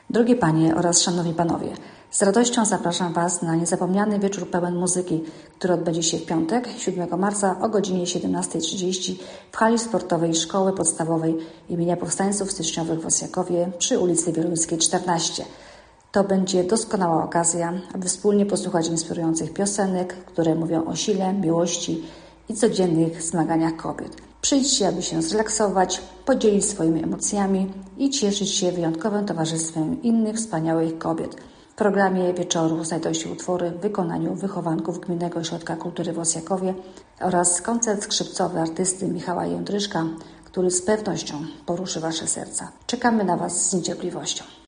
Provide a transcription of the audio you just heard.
Drogie Panie oraz Szanowni Panowie, z radością zapraszam Was na niezapomniany wieczór pełen muzyki, który odbędzie się w piątek, 7 marca o godzinie 17:30 w hali sportowej Szkoły Podstawowej im. Powstańców Styczniowych w Osjakowie przy ulicy Wieluńskiej 14. To będzie doskonała okazja, aby wspólnie posłuchać inspirujących piosenek, które mówią o sile, miłości i codziennych zmaganiach kobiet. Przyjdźcie, aby się zrelaksować, podzielić swoimi emocjami i cieszyć się wyjątkowym towarzystwem innych wspaniałych kobiet. W programie wieczoru znajdą się utwory w wykonaniu wychowanków Gminnego Ośrodka Kultury w Osjakowie oraz koncert skrzypcowy artysty Michała Jędryszka, który z pewnością poruszy Wasze serca. Czekamy na Was z niecierpliwością.